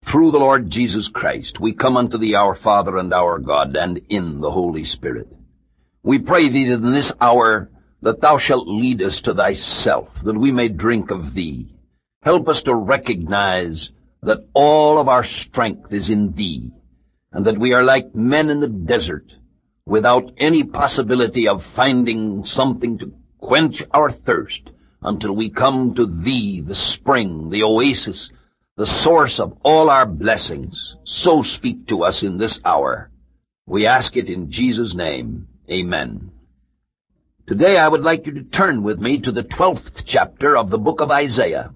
Through the Lord Jesus Christ, we come unto thee, our Father and our God, and in the Holy Spirit. We pray thee that in this hour that thou shalt lead us to thyself, that we may drink of thee. Help us to recognize that all of our strength is in thee, and that we are like men in the desert, without any possibility of finding something to quench our thirst until we come to thee, the spring, the oasis, the source of all our blessings. So speak to us in this hour. We ask it in Jesus' name. Amen. Today I would like you to turn with me to the 12th chapter of the book of Isaiah.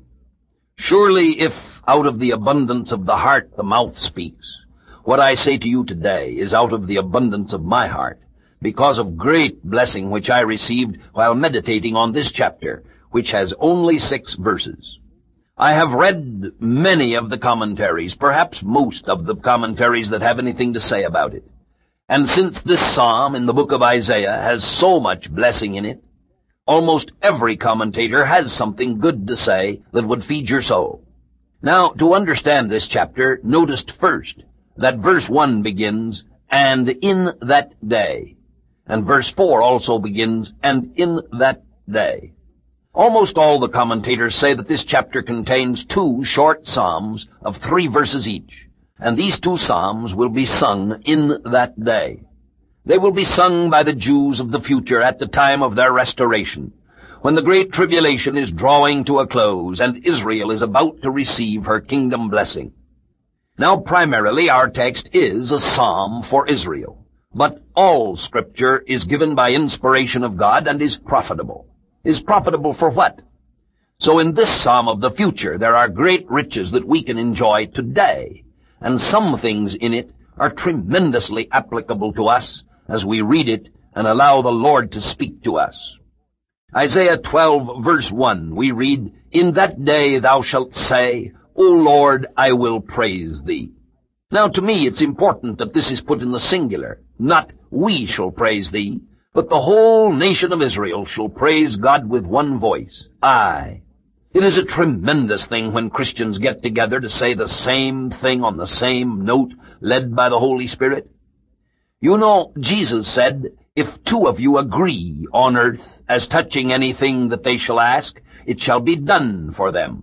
Surely if out of the abundance of the heart the mouth speaks, what I say to you today is out of the abundance of my heart, because of great blessing which I received while meditating on this chapter, which has only 6 verses. I have read many of the commentaries, perhaps most of the commentaries that have anything to say about it. And since this psalm in the book of Isaiah has so much blessing in it, almost every commentator has something good to say that would feed your soul. Now, to understand this chapter, notice first that verse 1 begins, "And in that day." And verse 4 also begins, "And in that day." Almost all the commentators say that this chapter contains 2 short psalms of 3 verses each, and these 2 psalms will be sung in that day. They will be sung by the Jews of the future at the time of their restoration, when the great tribulation is drawing to a close and Israel is about to receive her kingdom blessing. Now, primarily, our text is a psalm for Israel, but all Scripture is given by inspiration of God and is profitable. Is profitable for what? So in this psalm of the future, there are great riches that we can enjoy today, and some things in it are tremendously applicable to us as we read it and allow the Lord to speak to us. Isaiah 12, verse 1, we read, "In that day thou shalt say, O Lord, I will praise thee." Now, to me, it's important that this is put in the singular. Not we shall praise thee, but the whole nation of Israel shall praise God with one voice. I. It is a tremendous thing when Christians get together to say the same thing on the same note, led by the Holy Spirit. You know, Jesus said, "If 2 of you agree on earth as touching anything that they shall ask, it shall be done for them."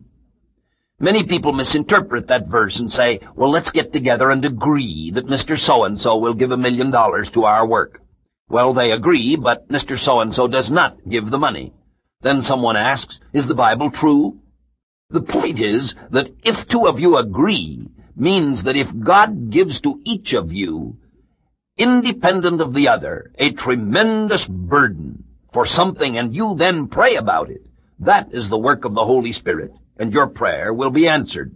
Many people misinterpret that verse and say, well, let's get together and agree that Mr. So-and-so will give $1 million to our work. Well, they agree, but Mr. So-and-so does not give the money. Then someone asks, is the Bible true? The point is that if 2 of you agree means that if God gives to each of you, independent of the other, a tremendous burden for something and you then pray about it, that is the work of the Holy Spirit, and your prayer will be answered.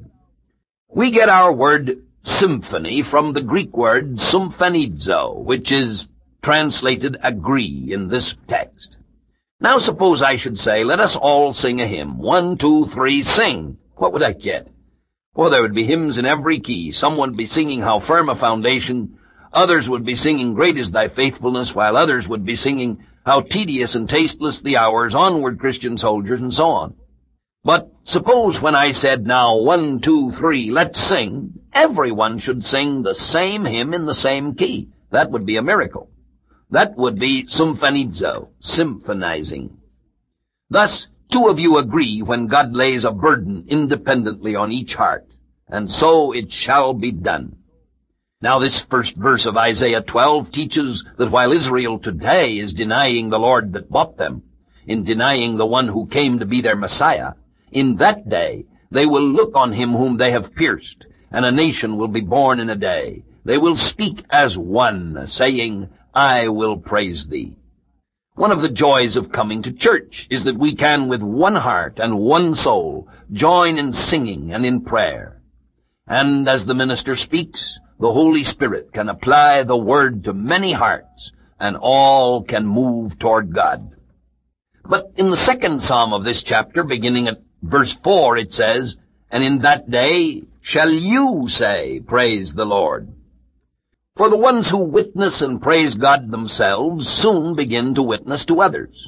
We get our word symphony from the Greek word symphonizo, which is translated agree in this text. Now suppose I should say, let us all sing a hymn. 1, 2, 3, sing. What would I get? Well, there would be hymns in every key. Some would be singing How Firm a Foundation. Others would be singing Great is Thy Faithfulness, while others would be singing How Tedious and Tasteless the Hours, Onward Christian Soldiers, and so on. But suppose when I said, now, 1, 2, 3, let's sing, everyone should sing the same hymn in the same key. That would be a miracle. That would be symphonizo, symphonizing. Thus, 2 of you agree when God lays a burden independently on each heart, and so it shall be done. Now this first verse of Isaiah 12 teaches that while Israel today is denying the Lord that bought them, in denying the one who came to be their Messiah, in that day they will look on him whom they have pierced, and a nation will be born in a day. They will speak as one, saying, I will praise thee. One of the joys of coming to church is that we can, with one heart and one soul, join in singing and in prayer. And as the minister speaks, the Holy Spirit can apply the word to many hearts, and all can move toward God. But in the second psalm of this chapter, beginning at verse 4, it says, And in that day shall you say, Praise the Lord. For the ones who witness and praise God themselves soon begin to witness to others.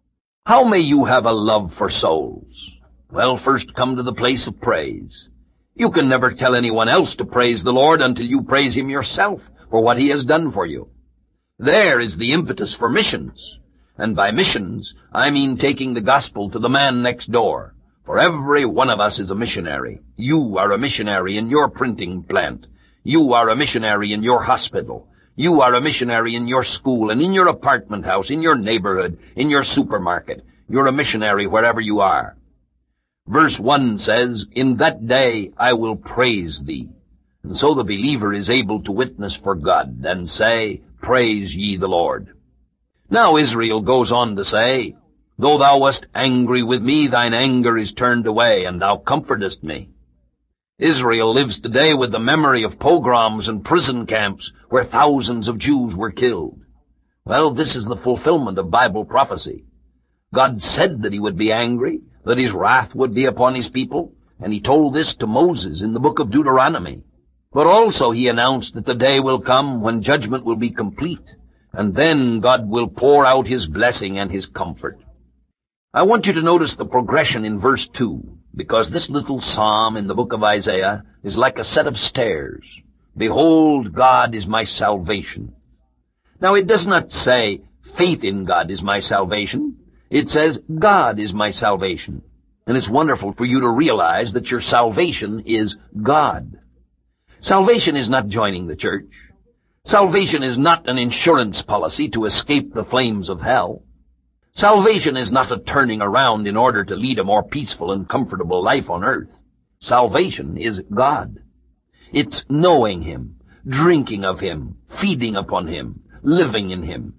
How may you have a love for souls? Well, first come to the place of praise. You can never tell anyone else to praise the Lord until you praise Him yourself for what He has done for you. There is the impetus for missions. And by missions, I mean taking the gospel to the man next door. For every one of us is a missionary. You are a missionary in your printing plant. You are a missionary in your hospital. You are a missionary in your school and in your apartment house, in your neighborhood, in your supermarket. You're a missionary wherever you are. Verse 1 says, "In that day I will praise thee." And so the believer is able to witness for God and say, "Praise ye the Lord." Now Israel goes on to say, "Though thou wast angry with me, thine anger is turned away, and thou comfortest me." Israel lives today with the memory of pogroms and prison camps where thousands of Jews were killed. Well, this is the fulfillment of Bible prophecy. God said that He would be angry, that His wrath would be upon His people, and He told this to Moses in the book of Deuteronomy. But also He announced that the day will come when judgment will be complete, and then God will pour out His blessing and His comfort. I want you to notice the progression in verse 2, because this little psalm in the book of Isaiah is like a set of stairs. Behold, God is my salvation. Now, it does not say, faith in God is my salvation. It says, God is my salvation. And it's wonderful for you to realize that your salvation is God. Salvation is not joining the church. Salvation is not an insurance policy to escape the flames of hell. Salvation is not a turning around in order to lead a more peaceful and comfortable life on earth. Salvation is God. It's knowing Him, drinking of Him, feeding upon Him, living in Him.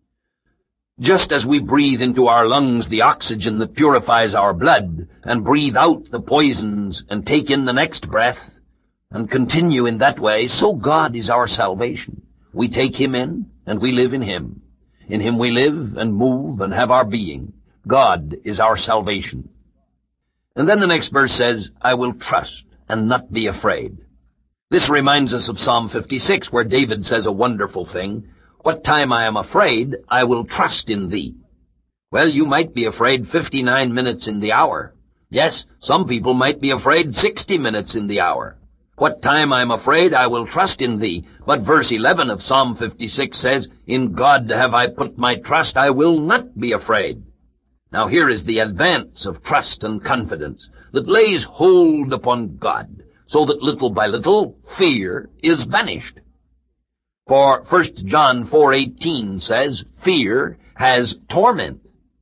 Just as we breathe into our lungs the oxygen that purifies our blood, and breathe out the poisons and take in the next breath, and continue in that way, so God is our salvation. We take Him in, and we live in Him. In Him we live and move and have our being. God is our salvation. And then the next verse says, I will trust and not be afraid. This reminds us of Psalm 56, where David says a wonderful thing. What time I am afraid, I will trust in thee. Well, you might be afraid 59 minutes in the hour. Yes, some people might be afraid 60 minutes in the hour. What time I am afraid, I will trust in thee. But verse 11 of Psalm 56 says, In God have I put my trust, I will not be afraid. Now here is the advance of trust and confidence that lays hold upon God, so that little by little fear is banished. For 1 John 4:18 says, Fear has torment.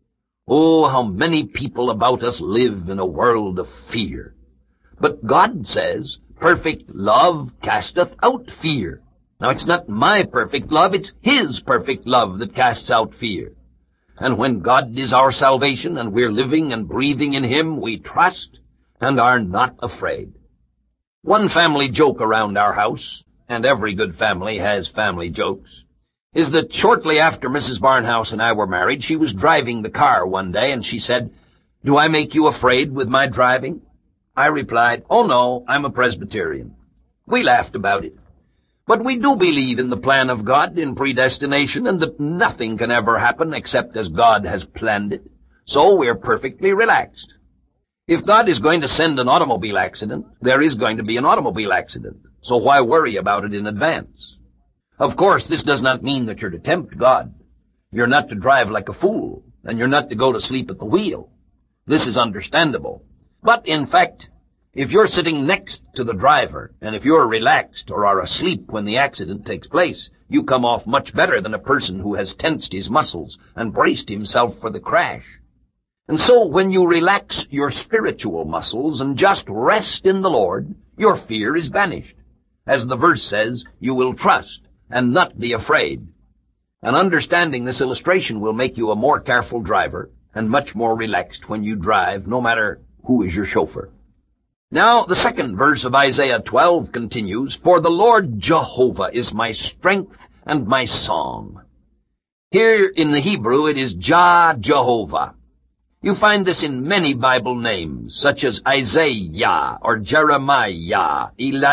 Oh, how many people about us live in a world of fear. But God says, Perfect love casteth out fear. Now, it's not my perfect love, it's His perfect love that casts out fear. And when God is our salvation and we're living and breathing in Him, we trust and are not afraid. One family joke around our house, and every good family has family jokes, is that shortly after Mrs. Barnhouse and I were married, she was driving the car one day, and she said, Do I make you afraid with my driving? I replied, Oh no, I'm a Presbyterian. We laughed about it. But we do believe in the plan of God, in predestination, and that nothing can ever happen except as God has planned it. So we're perfectly relaxed. If God is going to send an automobile accident, there is going to be an automobile accident. So why worry about it in advance? Of course, this does not mean that you're to tempt God. You're not to drive like a fool, and you're not to go to sleep at the wheel. This is understandable. But, in fact, if you're sitting next to the driver, and if you're relaxed or are asleep when the accident takes place, you come off much better than a person who has tensed his muscles and braced himself for the crash. And so, when you relax your spiritual muscles and just rest in the Lord, your fear is banished. As the verse says, you will trust and not be afraid. And understanding this illustration will make you a more careful driver and much more relaxed when you drive, no matter who is your chauffeur. Now, the second verse of Isaiah 12 continues, For the Lord Jehovah is my strength and my song. Here in the Hebrew it is Jehovah. You find this in many Bible names, such as Isaiah or Jeremiah,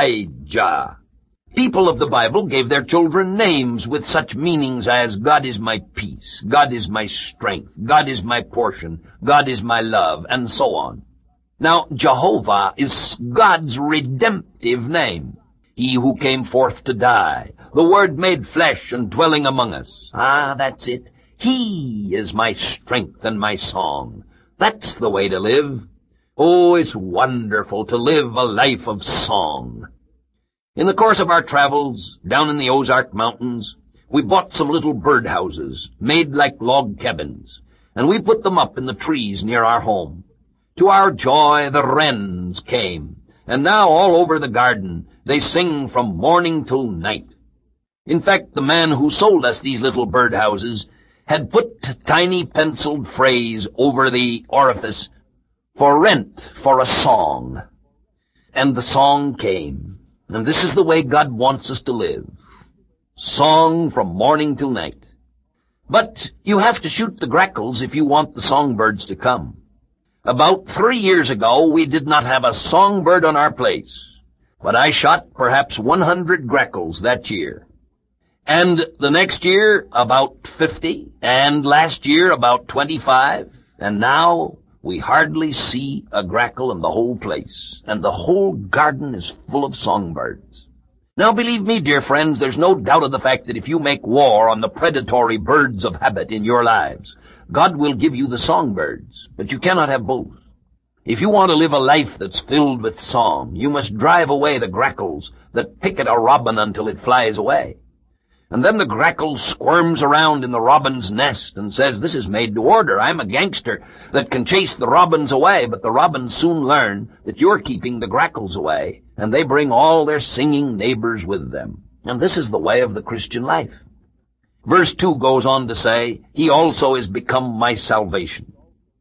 Elijah. People of the Bible gave their children names with such meanings as God is my peace, God is my strength, God is my portion, God is my love, and so on. Now, Jehovah is God's redemptive name. He who came forth to die, the Word made flesh and dwelling among us. Ah, that's it. He is my strength and my song. That's the way to live. Oh, it's wonderful to live a life of song. In the course of our travels down in the Ozark Mountains, we bought some little birdhouses made like log cabins, and we put them up in the trees near our home. To our joy, the wrens came, and now all over the garden they sing from morning till night. In fact, the man who sold us these little birdhouses had put tiny penciled phrase over the orifice, "For rent for a song." And the song came. And this is the way God wants us to live. Song from morning till night. But you have to shoot the grackles if you want the songbirds to come. About 3 years ago, we did not have a songbird on our place, but I shot perhaps 100 grackles that year. And the next year, about 50, and last year, about 25, and now we hardly see a grackle in the whole place, and the whole garden is full of songbirds. Now, believe me, dear friends, there's no doubt of the fact that if you make war on the predatory birds of habit in your lives, God will give you the songbirds, but you cannot have both. If you want to live a life that's filled with song, you must drive away the grackles that pick at a robin until it flies away. And then the grackle squirms around in the robin's nest and says, "This is made to order. I'm a gangster that can chase the robins away." But the robins soon learn that you're keeping the grackles away, and they bring all their singing neighbors with them. And this is the way of the Christian life. Verse 2 goes on to say, "He also is become my salvation."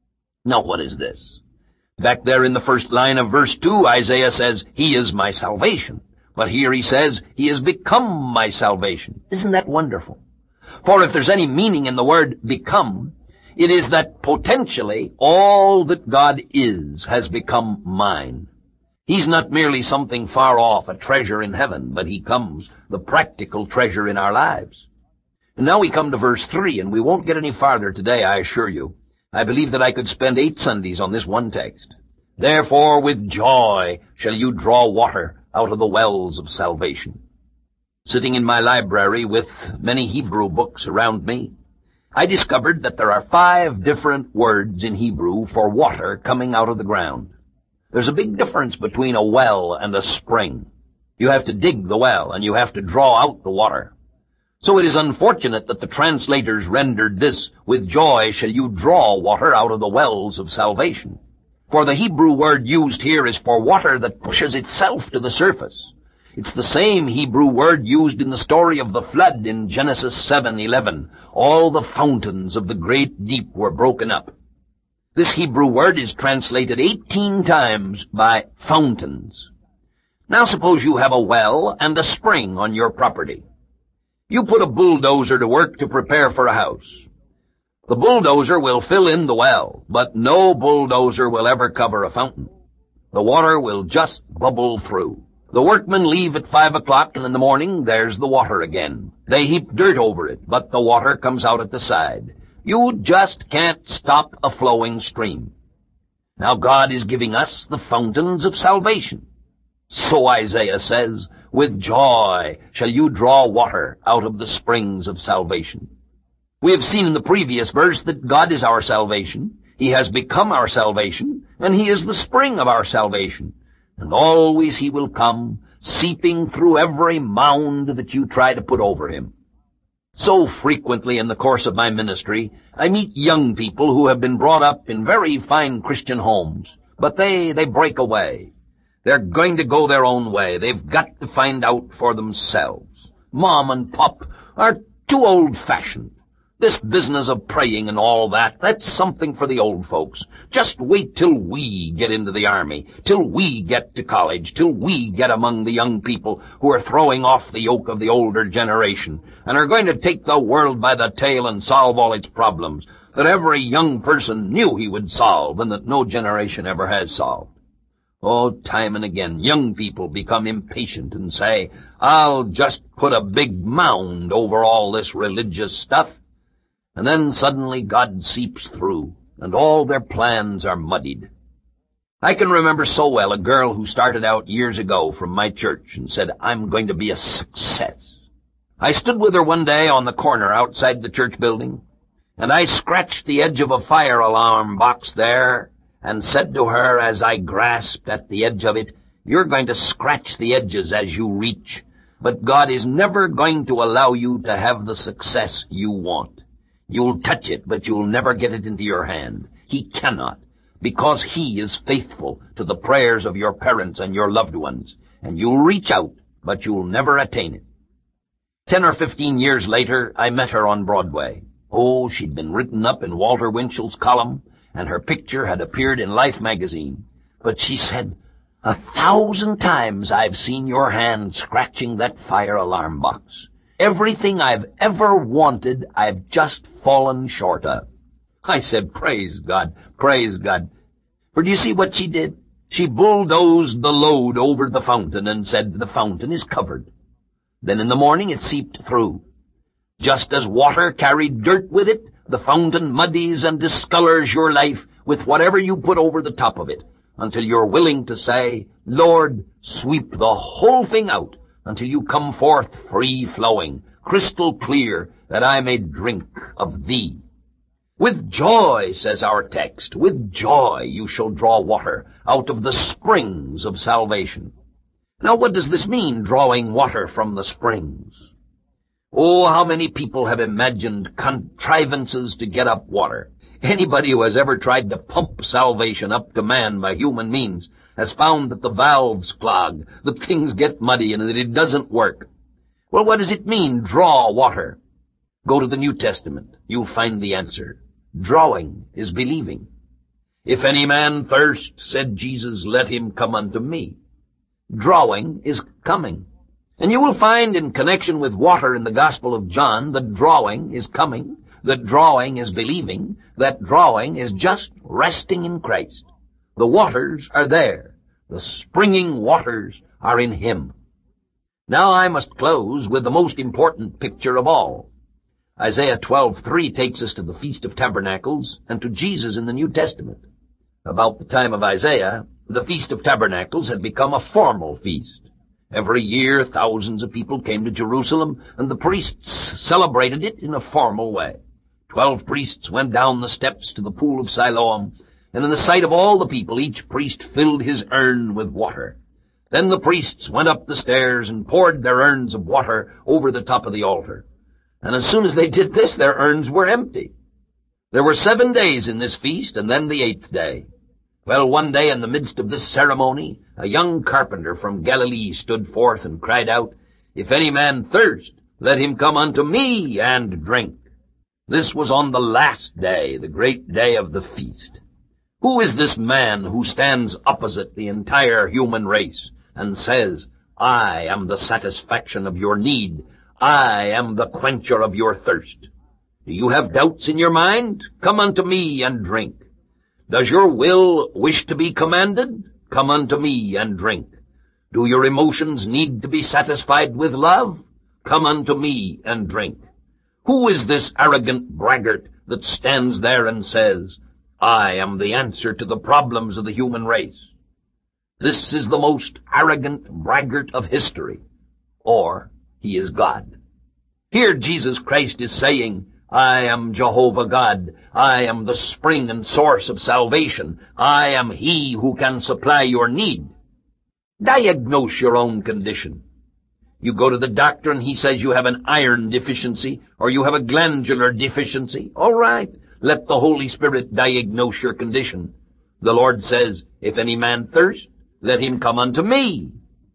Now what is this? Back there in the first line of verse 2, Isaiah says, "He is my salvation." But here he says, "He has become my salvation." Isn't that wonderful? For if there's any meaning in the word become, it is that potentially all that God is has become mine. He's not merely something far off, a treasure in heaven, but he comes, the practical treasure in our lives. And now we come to verse 3, and we won't get any farther today, I assure you. I believe that I could spend 8 Sundays on this one text. "Therefore with joy shall you draw water out of the wells of salvation." Sitting in my library with many Hebrew books around me, I discovered that there are 5 different words in Hebrew for water coming out of the ground. There's a big difference between a well and a spring. You have to dig the well, and you have to draw out the water. So it is unfortunate that the translators rendered this, "With joy shall you draw water out of the wells of salvation." For the Hebrew word used here is for water that pushes itself to the surface. It's the same Hebrew word used in the story of the flood in Genesis 7:11. All the fountains of the great deep were broken up. This Hebrew word is translated 18 times by fountains. Now suppose you have a well and a spring on your property. You put a bulldozer to work to prepare for a house. The bulldozer will fill in the well, but no bulldozer will ever cover a fountain. The water will just bubble through. The workmen leave at 5 o'clock, and in the morning there's the water again. They heap dirt over it, but the water comes out at the side. You just can't stop a flowing stream. Now God is giving us the fountains of salvation. So Isaiah says, "With joy shall you draw water out of the springs of salvation." We have seen in the previous verse that God is our salvation. He has become our salvation, and he is the spring of our salvation. And always he will come, seeping through every mound that you try to put over him. So frequently in the course of my ministry, I meet young people who have been brought up in very fine Christian homes, but they break away. They're going to go their own way. They've got to find out for themselves. Mom and Pop are too old-fashioned. This business of praying and all that's something for the old folks. Just wait till we get into the army, till we get to college, till we get among the young people who are throwing off the yoke of the older generation and are going to take the world by the tail and solve all its problems that every young person knew he would solve and that no generation ever has solved. Oh, time and again, young people become impatient and say, "I'll just put a big mound over all this religious stuff." And then suddenly God seeps through, and all their plans are muddied. I can remember so well a girl who started out years ago from my church and said, "I'm going to be a success." I stood with her one day on the corner outside the church building, and I scratched the edge of a fire alarm box there and said to her as I grasped at the edge of it, "You're going to scratch the edges as you reach, but God is never going to allow you to have the success you want. You'll touch it, but you'll never get it into your hand. He cannot, because He is faithful to the prayers of your parents and your loved ones, and you'll reach out, but you'll never attain it." 10 or 15 years later, I met her on Broadway. Oh, she'd been written up in Walter Winchell's column, and her picture had appeared in Life magazine. But she said, "1,000 times I've seen your hand scratching that fire alarm box. Everything I've ever wanted, I've just fallen short of." I said, "Praise God, praise God." For do you see what she did? She bulldozed the load over the fountain and said, "The fountain is covered." Then in the morning it seeped through. Just as water carried dirt with it, the fountain muddies and discolors your life with whatever you put over the top of it, until you're willing to say, "Lord, sweep the whole thing out until you come forth free-flowing, crystal clear, that I may drink of Thee." "With joy," says our text, "with joy you shall draw water out of the springs of salvation." Now what does this mean, drawing water from the springs? Oh, how many people have imagined contrivances to get up water. Anybody who has ever tried to pump salvation up to man by human means has found that the valves clog, that things get muddy, and that it doesn't work. Well, what does it mean, draw water? Go to the New Testament. You'll find the answer. Drawing is believing. "If any man thirst," said Jesus, "let him come unto me." Drawing is coming. And you will find in connection with water in the Gospel of John that drawing is coming, that drawing is believing, that drawing is just resting in Christ. The waters are there. The springing waters are in Him. Now I must close with the most important picture of all. Isaiah 12:3 takes us to the Feast of Tabernacles and to Jesus in the New Testament. About the time of Isaiah, the Feast of Tabernacles had become a formal feast. Every year, thousands of people came to Jerusalem, and the priests celebrated it in a formal way. 12 priests went down the steps to the pool of Siloam, and in the sight of all the people, each priest filled his urn with water. Then the priests went up the stairs and poured their urns of water over the top of the altar. And as soon as they did this, their urns were empty. There were 7 days in this feast, and then the 8th day. Well, one day in the midst of this ceremony, a young carpenter from Galilee stood forth and cried out, "If any man thirst, let him come unto me and drink." This was on the last day, the great day of the feast. Who is this man who stands opposite the entire human race and says, "I am the satisfaction of your need. I am the quencher of your thirst"? Do you have doubts in your mind? Come unto me and drink. Does your will wish to be commanded? Come unto me and drink. Do your emotions need to be satisfied with love? Come unto me and drink. Who is this arrogant braggart that stands there and says, "I am the answer to the problems of the human race"? This is the most arrogant braggart of history, or he is God. Here Jesus Christ is saying, "I am Jehovah God. I am the spring and source of salvation. I am He who can supply your need." Diagnose your own condition. You go to the doctor and he says you have an iron deficiency or you have a glandular deficiency. All right, let the Holy Spirit diagnose your condition. The Lord says, "If any man thirst, let him come unto me."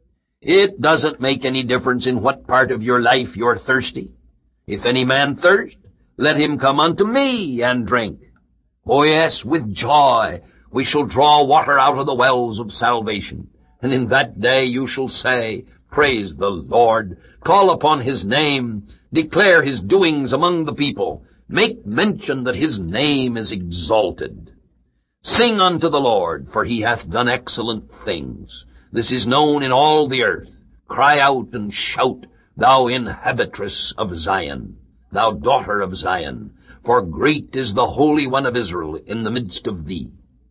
It doesn't make any difference in what part of your life you're thirsty. If any man thirst, let him come unto me and drink. Oh yes, with joy we shall draw water out of the wells of salvation. And in that day you shall say, "Praise the Lord, call upon His name, declare His doings among the people, make mention that His name is exalted. Sing unto the Lord, for He hath done excellent things. This is known in all the earth. Cry out and shout, thou inhabitress of Zion, thou daughter of Zion, for great is the Holy One of Israel in the midst of thee."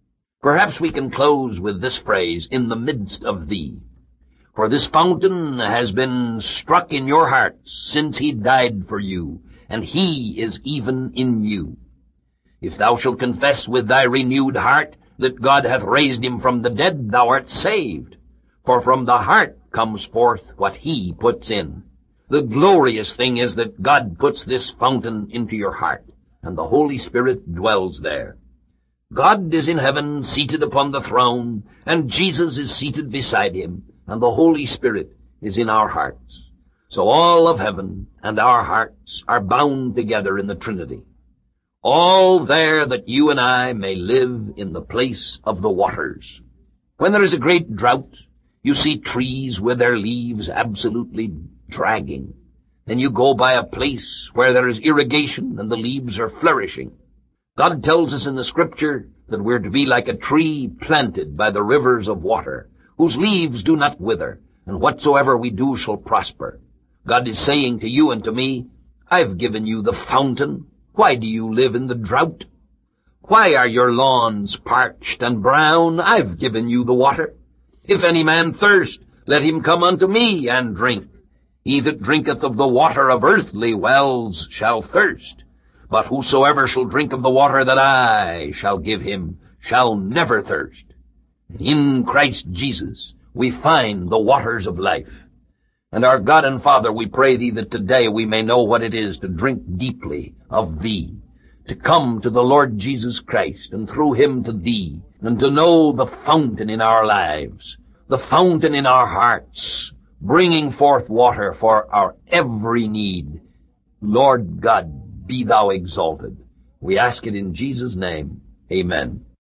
Perhaps we can close with this phrase, in the midst of thee. For this fountain has been struck in your hearts since he died for you, and he is even in you. If thou shalt confess with thy renewed heart that God hath raised him from the dead, thou art saved. For from the heart comes forth what he puts in. The glorious thing is that God puts this fountain into your heart, and the Holy Spirit dwells there. God is in heaven, seated upon the throne, and Jesus is seated beside him, and the Holy Spirit is in our hearts. So all of heaven and our hearts are bound together in the Trinity. All there that you and I may live in the place of the waters. When there is a great drought, you see trees with their leaves absolutely dragging. Then you go by a place where there is irrigation and the leaves are flourishing. God tells us in the Scripture that we're to be like a tree planted by the rivers of water, whose leaves do not wither, and whatsoever we do shall prosper. God is saying to you and to me, I've given you the fountain. Why do you live in the drought? Why are your lawns parched and brown? I've given you the water. If any man thirst, let him come unto me and drink. He that drinketh of the water of earthly wells shall thirst. But whosoever shall drink of the water that I shall give him shall never thirst. In Christ Jesus we find the waters of life. And our God and Father, we pray thee that today we may know what it is to drink deeply of thee, to come to the Lord Jesus Christ, and through him to thee, and to know the fountain in our lives, the fountain in our hearts, bringing forth water for our every need. Lord God, be thou exalted. We ask it in Jesus' name. Amen.